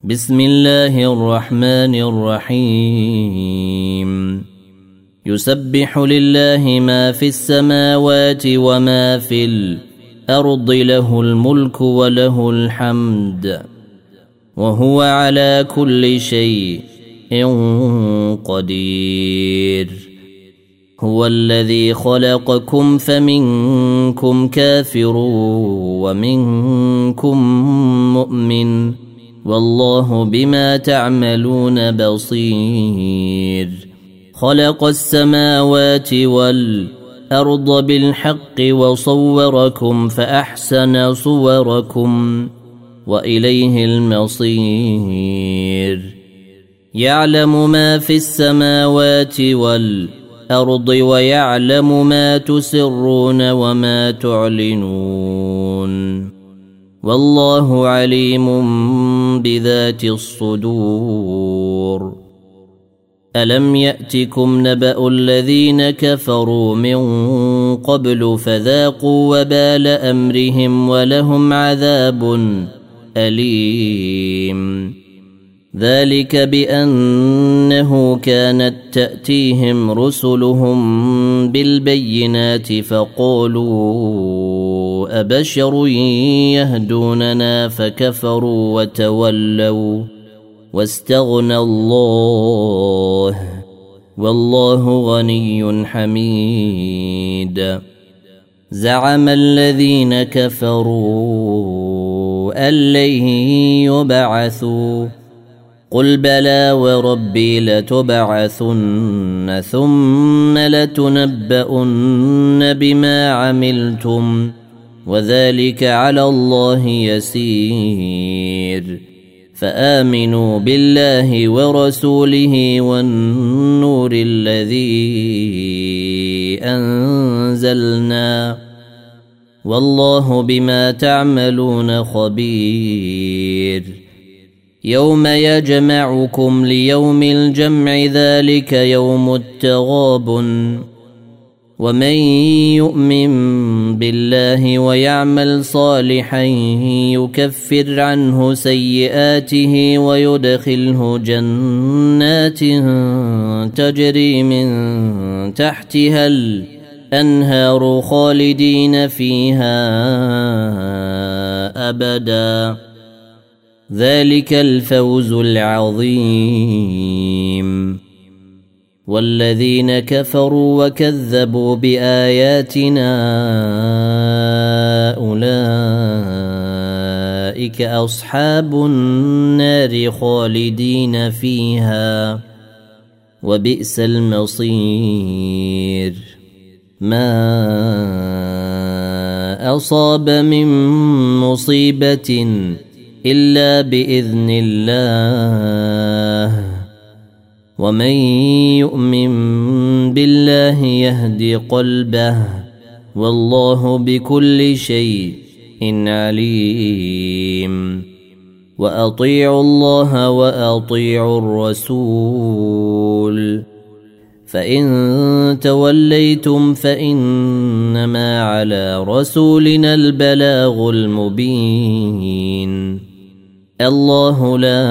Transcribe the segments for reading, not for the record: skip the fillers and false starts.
بسم الله الرحمن الرحيم. يسبح لله ما في السماوات وما في الأرض، له الملك وله الحمد وهو على كل شيء قدير. هو الذي خلقكم فمنكم كافر ومنكم مؤمن، والله بما تعملون بصير. خلق السماوات والأرض بالحق وصوركم فأحسن صوركم وإليه المصير. يعلم ما في السماوات والأرض ويعلم ما تسرون وما تعلنون، والله عليم بذات الصدور. ألم يأتكم نبأ الذين كفروا من قبل فذاقوا وبال أمرهم ولهم عذاب أليم. ذلك بأنه كانت تأتيهم رسلهم بالبينات فقالوا أبشر يهدوننا فكفروا وتولوا واستغنى الله، والله غني حميد. زعم الذين كفروا أن لن يبعثوا، قل بلى وربي لتبعثن ثم لتنبؤن بما عملتم وذلك على الله يسير. فآمنوا بالله ورسوله والنور الذي أنزلنا، والله بما تعملون خبير. يوم يجمعكم ليوم الجمع ذلك يوم التغابن، ومن يؤمن بالله ويعمل صالحا يكفر عنه سيئاته ويدخله جنات تجري من تحتها الأنهار خالدين فيها أبدا، ذلك الفوز العظيم. والذين كفروا وكذبوا بآياتنا أولئك أصحاب النار خالدين فيها وبئس المصير. ما أصاب من مصيبة إلا بإذن الله، ومن يؤمن بالله يهدي قلبه، والله بكل شيء عليم. وأطيعوا الله وأطيعوا الرسول، فإن توليتم فإنما على رسولنا البلاغ المبين. الله لا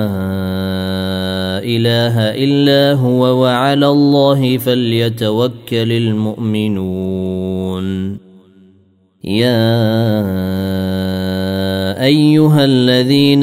إله إلا هو وعلى الله فليتوكل المؤمنون. يا أيها الذين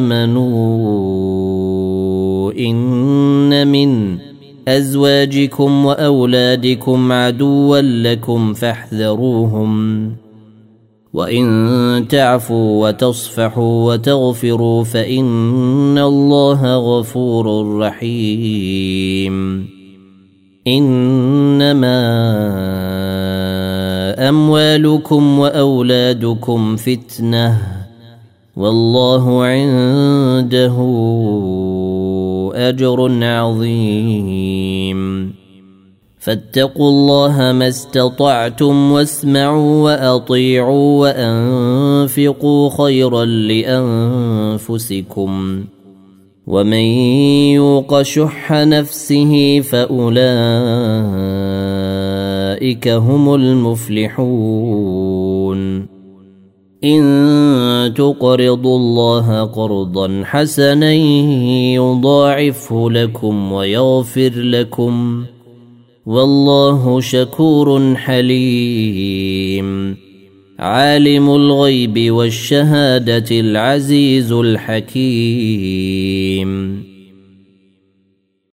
آمنوا إن من أزواجكم وأولادكم عدوا لكم فاحذروهم، وإن تعفوا وتصفحوا وتغفروا فإن الله غفور رحيم. إنما أموالكم وأولادكم فتنة، والله عنده أجر عظيم. فاتقوا الله ما استطعتم واسمعوا وأطيعوا وأنفقوا خيرا لأنفسكم، ومن يوق شح نفسه فأولئك هم المفلحون. إن تقرضوا الله قرضا حسنا يضاعفه لكم ويغفر لكم والله شكور حليم عالم الغيب والشهادة العزيز الحكيم